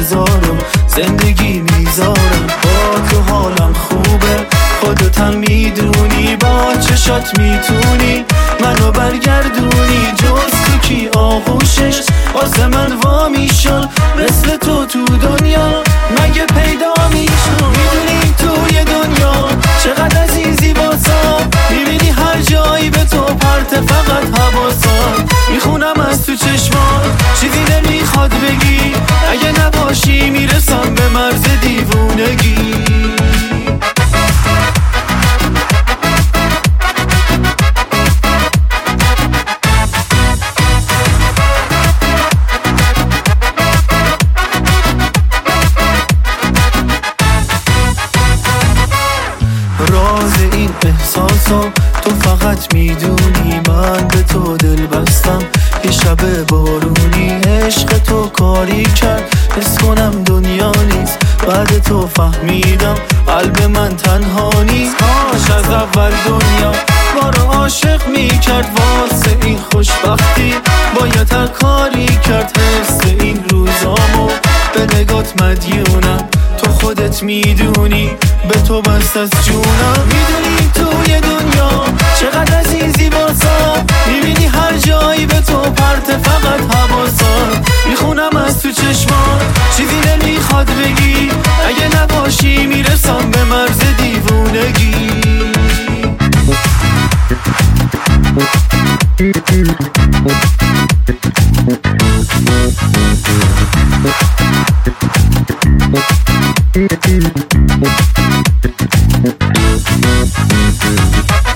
بذارم زندگی میذارم. با تو حالم خوبه خودتم میدونی، با چشات میتونی منو برگردونی. جز تو کی آغوشش واسه من وا میشن، مثل تو دنیا مگه پیدا میشن. میدونی توی دنیا چقدر عزیزی واسم، میبینی هر جایی به تو پرت فقط حواسم. میخونم از تو چشمان چیزی نمیخواد بگی، اگه نباشی میرسم به مرز دیوونگی. راز این احساسو تو فقط میدونی، من به تو دل بستم یه شب بارونی. عشق تو کاری کرد حس کنم دنیا نیست، بعد تو فهمیدم قلب من تنها نیست. کاش از اول دنیا ما رو عاشق میکرد، واسه این خوشبختی باید هر کاری کرد. حس این روزامو به نگات مدیونم، تو خودت میدونی به تو بست از جونم. میدونی توی دنیا چقدر عزیزی واسم، میبینی هر جایی به تو پرت فقط حواسم. میخونم از تو چشمان چیزی نمیخواد بگی، اگه نباشی میرسم به مرز دیوونگی. Thank you.